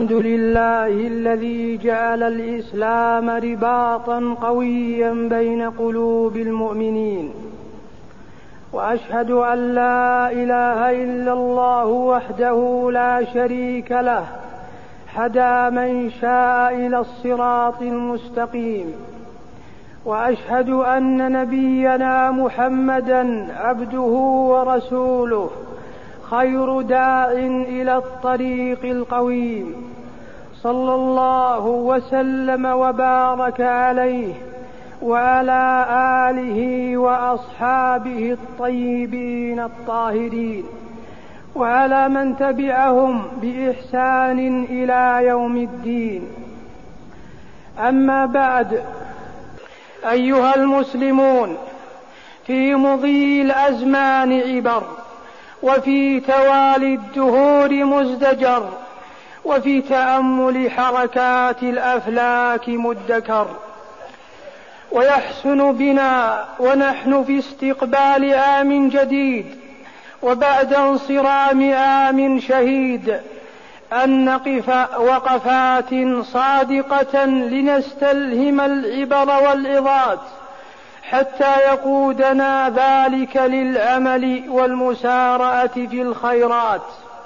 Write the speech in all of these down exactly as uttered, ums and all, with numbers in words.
الحمد لله الذي جعل الإسلام رباطا قويا بين قلوب المؤمنين، وأشهد أن لا إله إلا الله وحده لا شريك له هدى من شاء إلى الصراط المستقيم، وأشهد أن نبينا محمدا عبده ورسوله خير داع إلى الطريق القويم، صلى الله وسلم وبارك عليه وعلى آله وأصحابه الطيبين الطاهرين، وعلى من تبعهم بإحسان إلى يوم الدين. أما بعد، أيها المسلمون، في مضي الأزمان عبر، وفي توالي الدهور مزدجر، وفي تأمل حركات الأفلاك مدكر. ويحسن بنا ونحن في استقبال عام جديد وبعد انصرام عام شهيد أن نقف وقفات صادقة لنستلهم العبر والعظات، حتى يقودنا ذلك للعمل والمسارعة في الخيرات.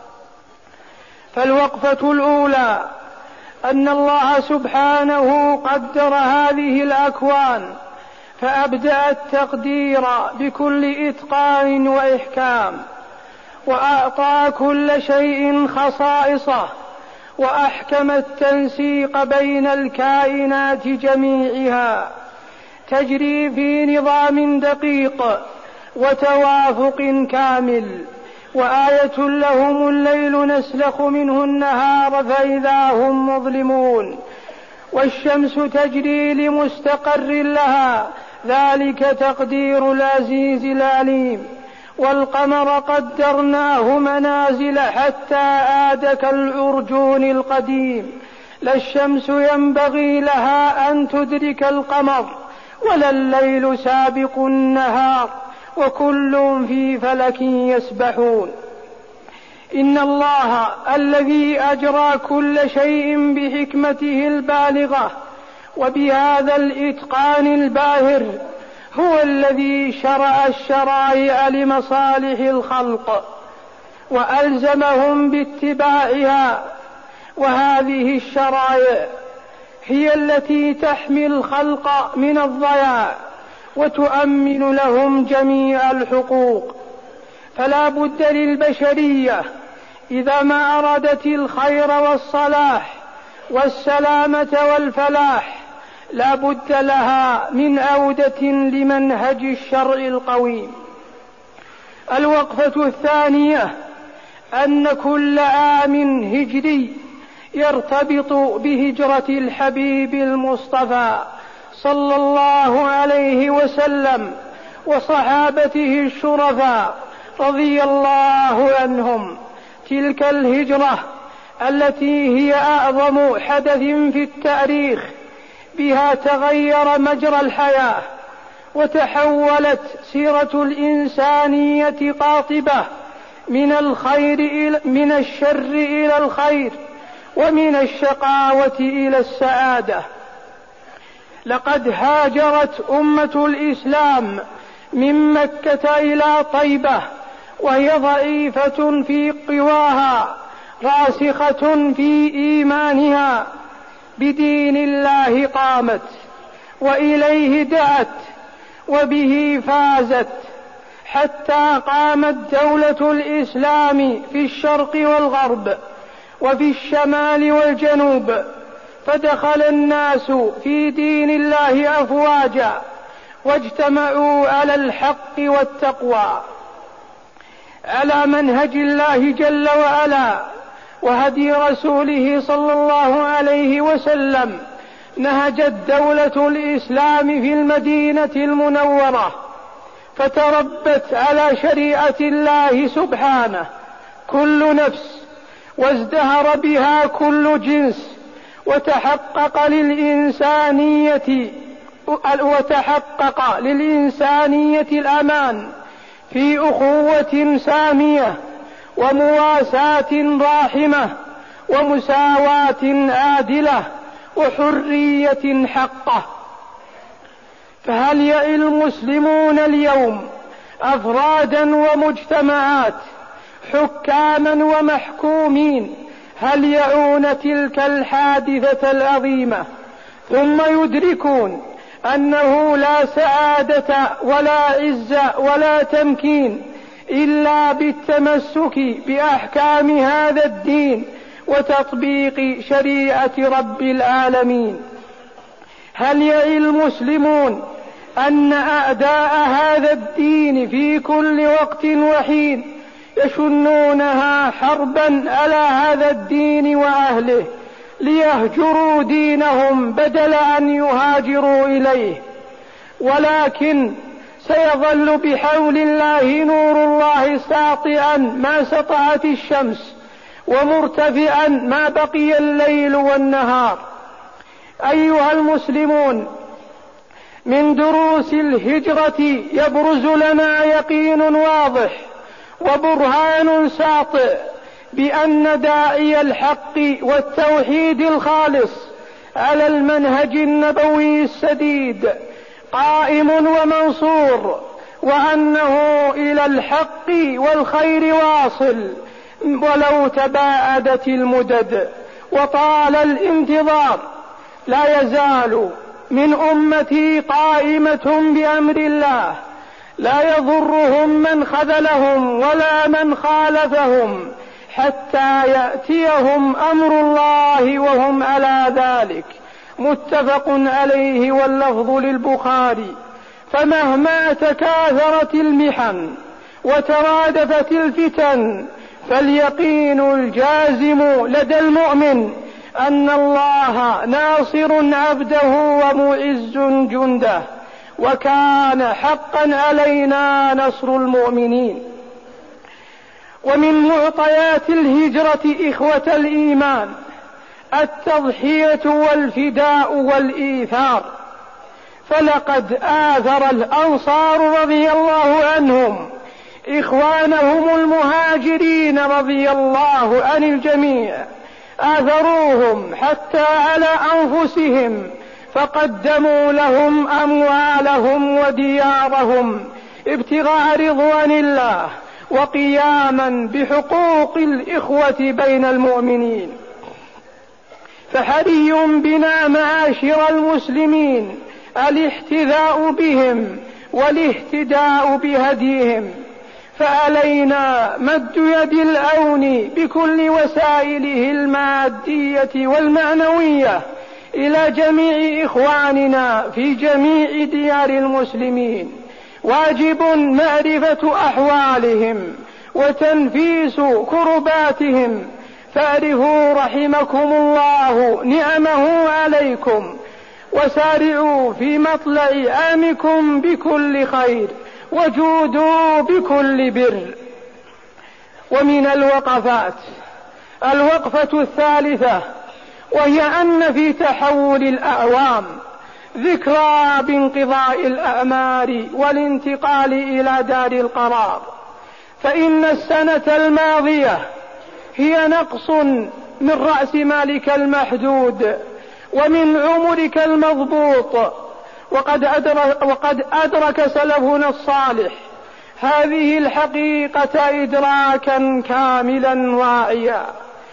فالوقفة الأولى أن الله سبحانه قدر هذه الأكوان، فأبدأ التقدير بكل إتقان وإحكام، وأعطى كل شيء خصائصه، وأحكم التنسيق بين الكائنات جميعها، تجري في نظام دقيق وتوافق كامل. وآية لهم الليل نسلخ منه النهار فإذا هم مظلمون، والشمس تجري لمستقر لها، ذلك تقدير العزيز العليم. والقمر قدرناه منازل حتى عاد كالعرجون القديم، لا الشمس ينبغي لها أن تدرك القمر ولا الليل سابق النهار، وكل في فلك يسبحون. إن الله الذي أجرى كل شيء بحكمته البالغة وبهذا الإتقان الباهر هو الذي شرع الشرائع لمصالح الخلق وألزمهم باتباعها، وهذه الشرائع هي التي تحمي الخلق من الضياع وتؤمن لهم جميع الحقوق. فلا بد للبشرية إذا ما أرادت الخير والصلاح والسلامة والفلاح لا بد لها من عودة لمنهج الشرع القويم. الوقفة الثانية أن كل عام هجري يرتبط بهجرة الحبيب المصطفى صلى الله عليه وسلم وصحابته الشرفاء رضي الله عنهم. تلك الهجرة التي هي أعظم حدث في التاريخ، بها تغير مجرى الحياة وتحولت سيرة الإنسانية قاطبة من الخير إلى من الشر إلى الخير، ومن الشقاوة إلى السعادة. لقد هاجرت أمة الإسلام من مكة إلى طيبة وهي ضعيفة في قواها، راسخة في إيمانها، بدين الله قامت وإليه دعت وبه فازت، حتى قامت دولة الإسلام في الشرق والغرب وفي الشمال والجنوب، فدخل الناس في دين الله أفواجا واجتمعوا على الحق والتقوى، على منهج الله جل وعلا وهدي رسوله صلى الله عليه وسلم. نهجت دولة الإسلام في المدينة المنورة، فتربت على شريعة الله سبحانه كل نفس، وازدهر بها كل جنس، وتحقق للإنسانية وتحقق للإنسانية الأمان في أخوة سامية ومواساة راحمة ومساواة عادلة وحرية حقة. فهل يعي المسلمون اليوم أفرادا ومجتمعات، حكاما ومحكومين، هل يعون تلك الحادثة العظيمة ثم يدركون أنه لا سعادة ولا عزة ولا تمكين إلا بالتمسك بأحكام هذا الدين وتطبيق شريعة رب العالمين؟ هل يعي المسلمون أن أعداء هذا الدين في كل وقت وحين يشنونها حربا على هذا الدين وأهله ليهجروا دينهم بدل أن يهاجروا إليه؟ ولكن سيظل بحول الله نور الله ساطعا ما سطعت الشمس ومرتفعا ما بقي الليل والنهار. أيها المسلمون، من دروس الهجرة يبرز لنا يقين واضح وبرهان ساطع بأن داعي الحق والتوحيد الخالص على المنهج النبوي السديد قائم ومنصور، وأنه إلى الحق والخير واصل ولو تباعدت المدد وطال الانتظار. لا يزال من أمتي قائمة بأمر الله، لا يضرهم من خذلهم ولا من خالفهم حتى يأتيهم أمر الله وهم على ذلك. متفق عليه واللفظ للبخاري. فمهما تكاثرت المحن وترادفت الفتن، فاليقين الجازم لدى المؤمن أن الله ناصر عبده ومعز جنده، وكان حقا علينا نصر المؤمنين. ومن معطيات الهجرة إخوة الإيمان التضحية والفداء والإيثار، فلقد آثر الأنصار رضي الله عنهم إخوانهم المهاجرين رضي الله عن الجميع، آثروهم حتى على أنفسهم، فقدموا لهم أموالهم وديارهم ابتغاء رضوان الله وقياما بحقوق الإخوة بين المؤمنين. فحري بنا معاشر المسلمين الاحتذاء بهم والاهتداء بهديهم، فعلينا مد يد العون بكل وسائله المادية والمعنوية إلى جميع إخواننا في جميع ديار المسلمين. واجب معرفة أحوالهم وتنفيس كرباتهم، فاعرفوا رحمكم الله نعمه عليكم، وسارعوا في مطلع عامكم بكل خير، وجودوا بكل بر. ومن الوقفات الوقفة الثالثة، وهي أن في تحول الأعوام ذكرى بانقضاء الأعمار والانتقال إلى دار القرار. فإن السنة الماضية هي نقص من رأس مالك المحدود ومن عمرك المضبوط، وقد أدرك, وقد أدرك سلفنا الصالح هذه الحقيقة إدراكا كاملا واعيا،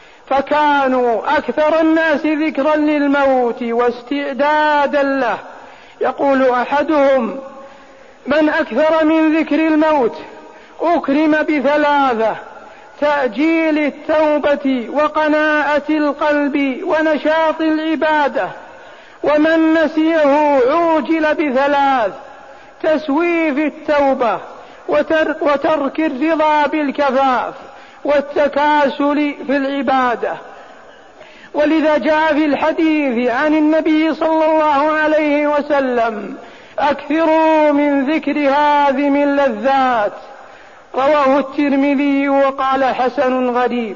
فكانوا أكثر الناس ذكرا للموت واستعدادا له. يقول أحدهم: من أكثر من ذكر الموت أكرم بثلاثة: تأجيل التوبة وقناعة القلب ونشاط العبادة، ومن نسيه عوجل بثلاث: تسويف التوبة وترك الرضا بالكفاف والتكاسل في العبادة. ولذا جاء في الحديث عن النبي صلى الله عليه وسلم: أكثروا من ذكر هذه اللذات. رواه الترمذي وقال حسن غريب.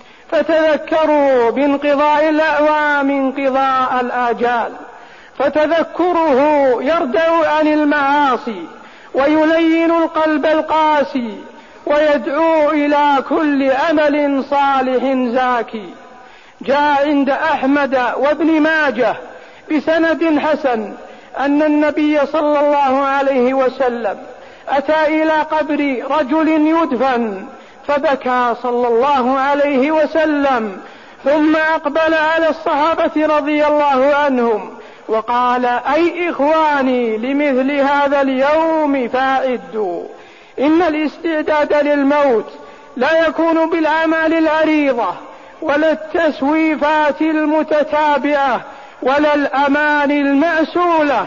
فتذكروا بانقضاء الأعوام انقضاء الآجال، فتذكره يردع عن المعاصي ويلين القلب القاسي ويدعو إلى كل أمل صالح زاكي. جاء عند أحمد وابن ماجه بسند حسن أن النبي صلى الله عليه وسلم أتى إلى قبر رجل يدفن فبكى صلى الله عليه وسلم، ثم أقبل على الصحابة رضي الله عنهم وقال: أي إخواني، لمثل هذا اليوم فأعدوا. إن الاستعداد للموت لا يكون بالأعمال العريضة ولا التسويفات المتتابعة ولا الأمان المأسولة،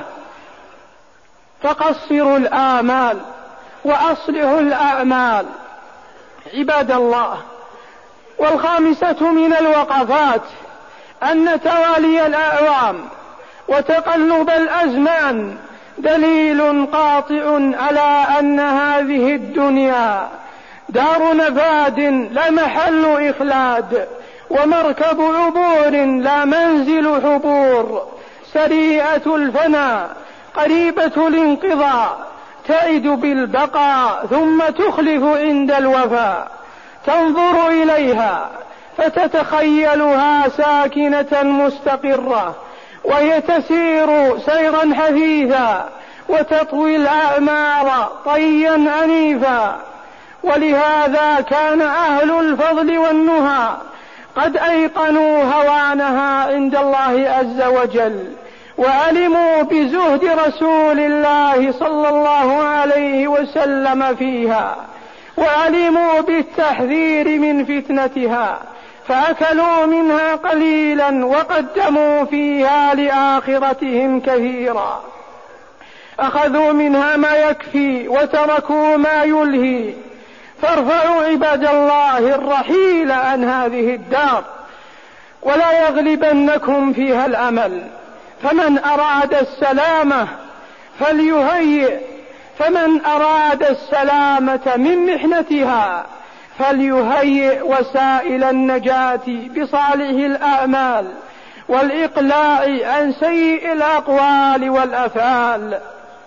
فقصروا الآمال وأصلحوا الأعمال عباد الله. والخامسة من الوقفات أن توالي الأعوام وتقلب الأزمان دليل قاطع على أن هذه الدنيا دار نفاد لا محل إخلاد، ومركب عبور لا منزل حبور، سريعة الفناء قريبة الانقضاء، تعد بالبقاء ثم تخلف عند الوفاء. تنظر إليها فتتخيلها ساكنة مستقرة، وهي تسير سيرا حثيثا وتطوي الأعمار طيا عنيفا. ولهذا كان أهل الفضل والنهى قد أيقنوا هوانها عند الله عز وجل، وعلموا بزهد رسول الله صلى الله عليه وسلم فيها، وعلموا بالتحذير من فتنتها، فأكلوا منها قليلا وقدموا فيها لآخرتهم كثيرا. أخذوا منها ما يكفي وتركوا ما يلهي، فارفعوا عباد الله الرحيل عن هذه الدار، ولا يغلبنكم فيها الأمل. فمن أراد السلامة فليهيئ فمن أراد السلامة من محنتها فليهيئ وسائل النجاة بصالح الأعمال والإقلاع عن سيء الأقوال والأفعال.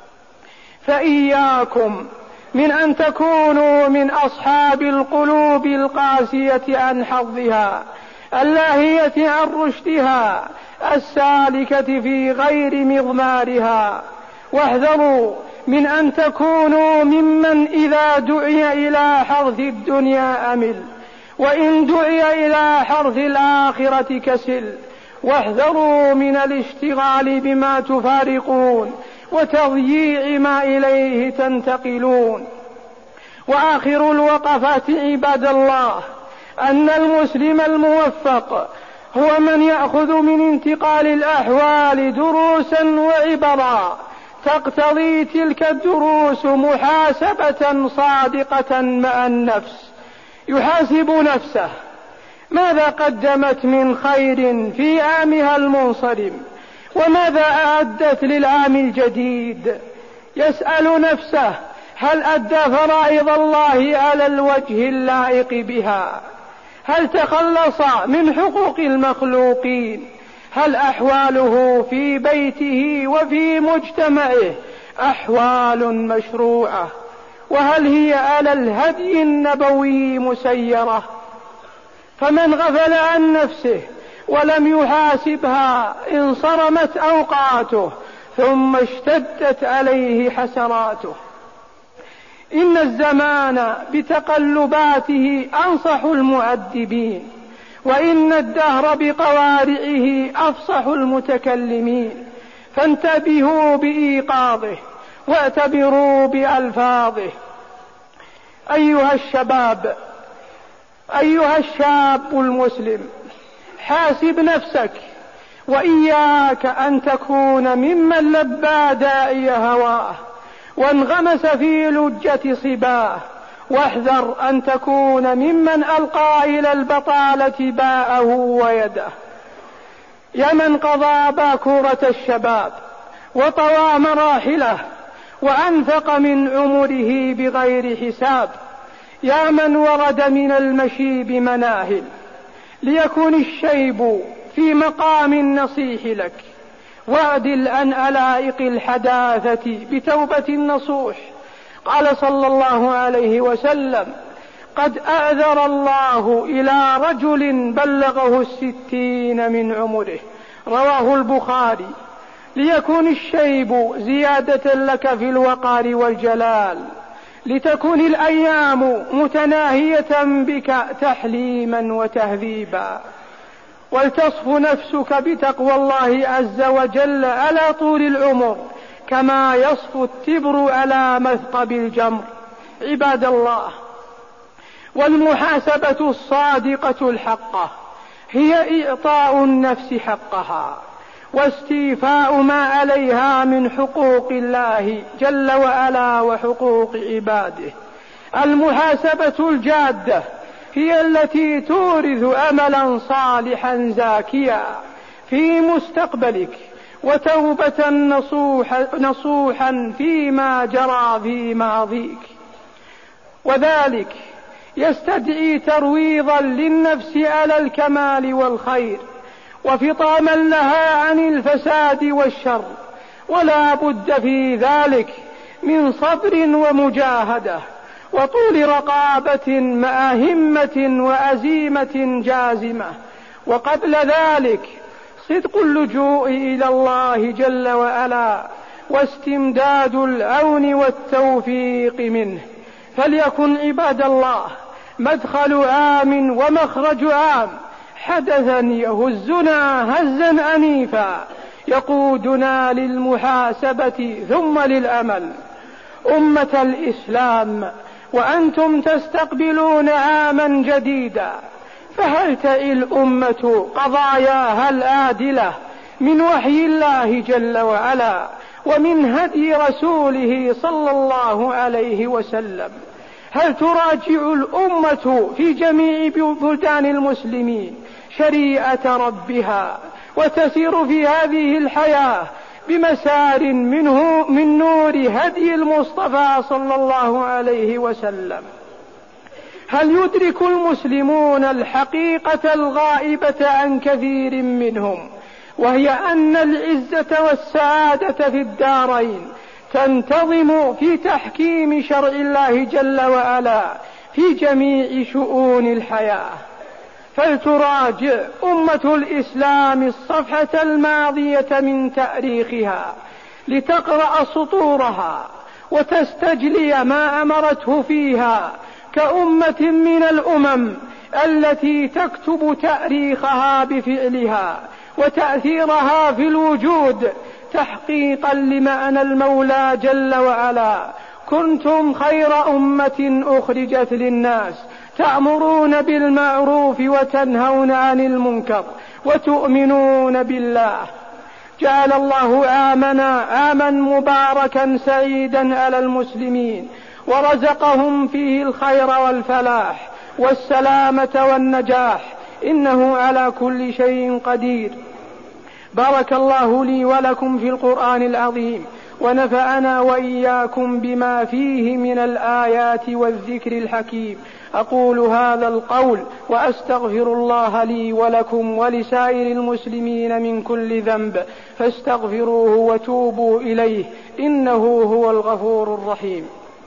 فإياكم من أن تكونوا من أصحاب القلوب القاسية عن حظها، اللاهية عن رشدها، السالكة في غير مضمارها. واحذروا من أن تكونوا ممن إذا دعي إلى حرث الدنيا أمل، وإن دعي إلى حرث الآخرة كسل. واحذروا من الاشتغال بما تفارقون وتضييع ما إليه تنتقلون. وآخر الوقفات عباد الله أن المسلم الموفق هو من يأخذ من انتقال الأحوال دروسا وعبرا تقتضي تلك الدروس محاسبة صادقة مع النفس. يحاسب نفسه ماذا قدمت من خير في عامها المنصرم، وماذا أعدت للعام الجديد. يسأل نفسه هل أدى فرائض الله على الوجه اللائق بها، هل تخلص من حقوق المخلوقين، هل أحواله في بيته وفي مجتمعه أحوال مشروعة، وهل هي على الهدي النبوي مسيرة. فمن غفل عن نفسه ولم يحاسبها انصرمت أوقاته ثم اشتدت عليه حسراته. إن الزمان بتقلباته أنصح المؤدبين، وإن الدهر بقوارعه أفصح المتكلمين. فانتبهوا بإيقاظه واعتبروا بألفاظه. أيها الشباب، أيها الشاب المسلم، حاسب نفسك، وإياك أن تكون ممن لبى داعي هواه وانغمس في لجة صباه. واحذر أن تكون ممن ألقى إلى البطالة باءه ويده. يا من قضى باكورة الشباب وطوى مراحله وأنفق من عمره بغير حساب، يا من ورد من المشيب مناهل، ليكن الشيب في مقام النصيح لك، واعدل عن علائق الحداثة بتوبة النصوح. قال صلى الله عليه وسلم: قد أعذر الله إلى رجل بلغه الستين من عمره، رواه البخاري: ليكن الشيب زيادة لك في الوقار والجلال، لتكن الأيام متناهية بك تحليما وتهذيبا، ولتصف نفسك بتقوى الله عز وجل على طول العمر كما يصفو التبر على مثقب الجمر. عباد الله، والمحاسبة الصادقة الحقة هي إعطاء النفس حقها واستيفاء ما عليها من حقوق الله جل وعلا وحقوق عباده. المحاسبة الجادة هي التي تورث أملا صالحا زاكيا في مستقبلك وتوبة نصوحا, نصوحا فيما جرى في ماضيك، وذلك يستدعي ترويضا للنفس على الكمال والخير وفطاما لها عن الفساد والشر، ولا بد في ذلك من صبر ومجاهدة وطول رقابة مع همة وعزيمة جازمة، وقبل ذلك صدق اللجوء إلى الله جل وعلا واستمداد العون والتوفيق منه. فليكن عباد الله مدخل عام ومخرج عام حدثا يهزنا هزا أنيفا يقودنا للمحاسبة ثم للأمل. أمة الإسلام، وأنتم تستقبلون عاما جديدا، فهل تعي الأمة قضاياها العادلة من وحي الله جل وعلا ومن هدي رسوله صلى الله عليه وسلم؟ هل تراجع الأمة في جميع بلدان المسلمين شريعة ربها وتسير في هذه الحياة بمسار منه من نور هدي المصطفى صلى الله عليه وسلم؟ هل يدرك المسلمون الحقيقة الغائبة عن كثير منهم، وهي أن العزة والسعادة في الدارين تنتظم في تحكيم شرع الله جل وعلا في جميع شؤون الحياة؟ فلتراجع أمة الإسلام الصفحة الماضية من تاريخها لتقرأ سطورها وتستجلي ما أمرته فيها كأمة من الأمم التي تكتب تاريخها بفعلها وتأثيرها في الوجود تحقيقا لمعنى المولى جل وعلا: كنتم خير أمة أخرجت للناس تأمرون بالمعروف وتنهون عن المنكر وتؤمنون بالله. جعل الله عامنا عاما مباركا سعيدا على المسلمين، ورزقهم فيه الخير والفلاح والسلامة والنجاح، إنه على كل شيء قدير. بارك الله لي ولكم في القرآن العظيم، ونفعنا وإياكم بما فيه من الآيات والذكر الحكيم. أقول هذا القول وأستغفر الله لي ولكم ولسائر المسلمين من كل ذنب، فاستغفروه وتوبوا إليه، إنه هو الغفور الرحيم.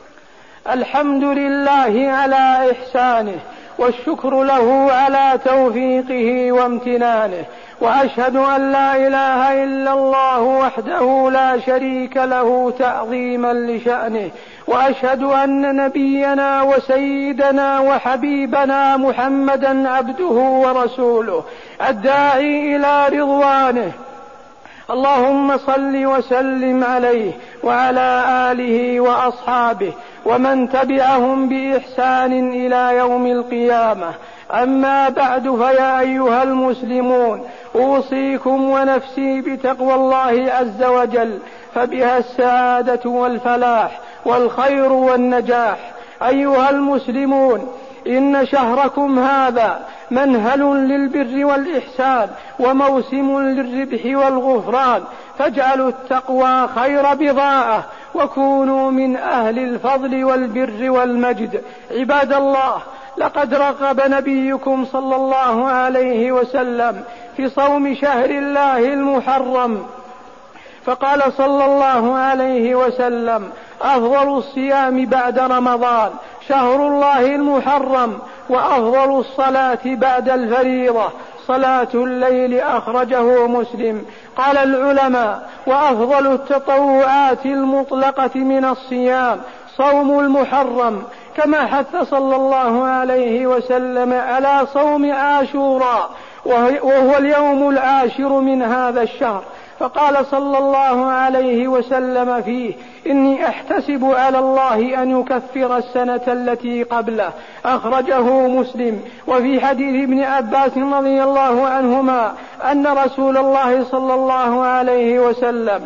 الحمد لله على إحسانه، والشكر له على توفيقه وامتنانه، وأشهد أن لا إله إلا الله وحده لا شريك له تعظيما لشأنه، وأشهد أن نبينا وسيدنا وحبيبنا محمدا عبده ورسوله الداعي إلى رضوانه. اللهم صل وسلم عليه وعلى آله وأصحابه ومن تبعهم بإحسان إلى يوم القيامة. أما بعد، فيا أيها المسلمون، أوصيكم ونفسي بتقوى الله عز وجل، فبها السعادة والفلاح والخير والنجاح. أيها المسلمون، إن شهركم هذا منهل للبر والإحسان وموسم للربح والغفران، فاجعلوا التقوى خير بضاعة وكونوا من أهل الفضل والبر والمجد. عباد الله، لقد رغب نبيكم صلى الله عليه وسلم في صوم شهر الله المحرم، فقال صلى الله عليه وسلم: أفضل الصيام بعد رمضان شهر الله المحرم، وأفضل الصلاة بعد الفريضة صلاة الليل، أخرجه مسلم. قال العلماء: وأفضل التطوعات المطلقة من الصيام صوم المحرم، كما حث صلى الله عليه وسلم على صوم عاشوراء وهو اليوم العاشر من هذا الشهر، فقال صلى الله عليه وسلم فيه: إني أحتسب على الله أن يكفر السنة التي قبله، أخرجه مسلم. وفي حديث ابن عباس رضي الله عنهما أن رسول الله صلى الله عليه وسلم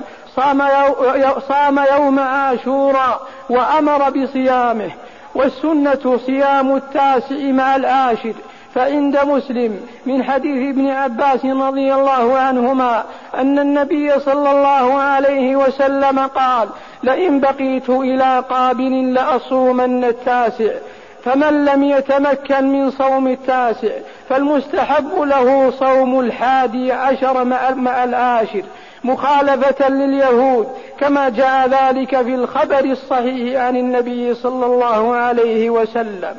صام يوم عاشوراء وأمر بصيامه، والسنة صيام التاسع مع العاشر. فعند مسلم من حديث ابن عباس رضي الله عنهما أن النبي صلى الله عليه وسلم قال: لئن بقيت إلى قابل لأصومن التاسع، فمن لم يتمكن من صوم التاسع فالمستحب له صوم الحادي عشر مع العاشر، مخالفة لليهود، كما جاء ذلك في الخبر الصحيح عن النبي صلى الله عليه وسلم.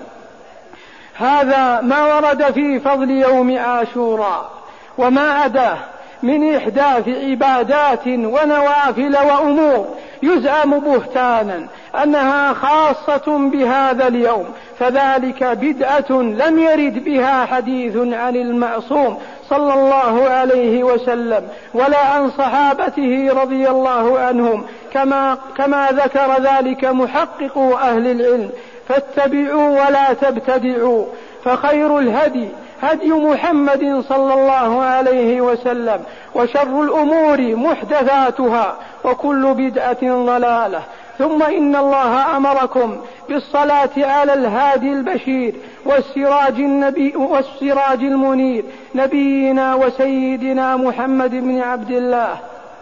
هذا ما ورد في فضل يوم عاشوراء، وما أداه من إحداث عبادات ونوافل وأمور يزعم بهتانا أنها خاصة بهذا اليوم، فذلك بدعة لم يرد بها حديث عن المعصوم صلى الله عليه وسلم ولا عن صحابته رضي الله عنهم، كما, كما ذكر ذلك محقق أهل العلم. فاتبعوا ولا تبتدعوا، فخير الهدي هدي محمد صلى الله عليه وسلم، وشر الأمور محدثاتها، وكل بدعة ضلالة. ثم إن الله أمركم بالصلاة على الهادي البشير والسراج, النبي والسراج المنير، نبينا وسيدنا محمد بن عبد الله.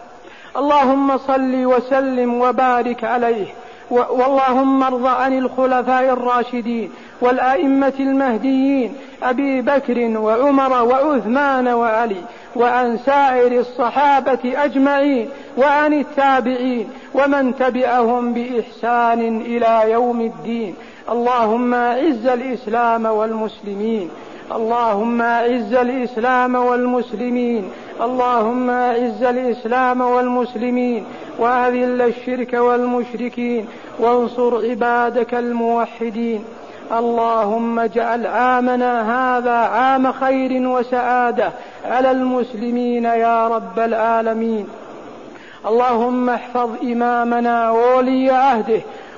اللهم صل وسلم وبارك عليه، واللهم ارض عن الخلفاء الراشدين والأئمة المهديين أبي بكر وعمر وعثمان وعلي، وعن سائر الصحابة أجمعين، وعن التابعين ومن تبعهم بإحسان إلى يوم الدين. اللهم أعز الإسلام والمسلمين، اللهم أعز الإسلام والمسلمين، اللهم أعز الإسلام والمسلمين، وأذل الشرك والمشركين، وانصر عبادك الموحدين. اللهم اجعل عامنا هذا عام خير وسعادة على المسلمين يا رب العالمين. اللهم احفظ إمامنا وولي عهده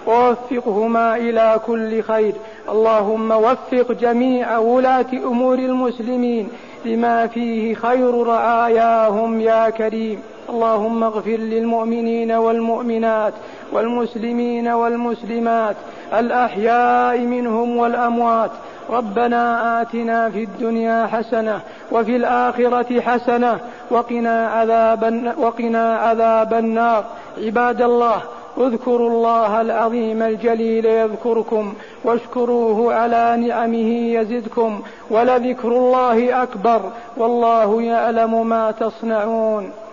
ووفقهما إلى كل خير. اللهم وفق جميع ولاة أمور المسلمين لما فيه خير رعاياهم يا كريم. اللهم اغفر للمؤمنين والمؤمنات والمسلمين والمسلمات الأحياء منهم والأموات. ربنا آتنا في الدنيا حسنة وفي الآخرة حسنة وقنا عذاب, وقنا عذاب النار. عباد الله، اذكروا الله العظيم الجليل يذكركم، واشكروه على نعمه يزدكم، ولذكر الله أكبر، والله يعلم ما تصنعون.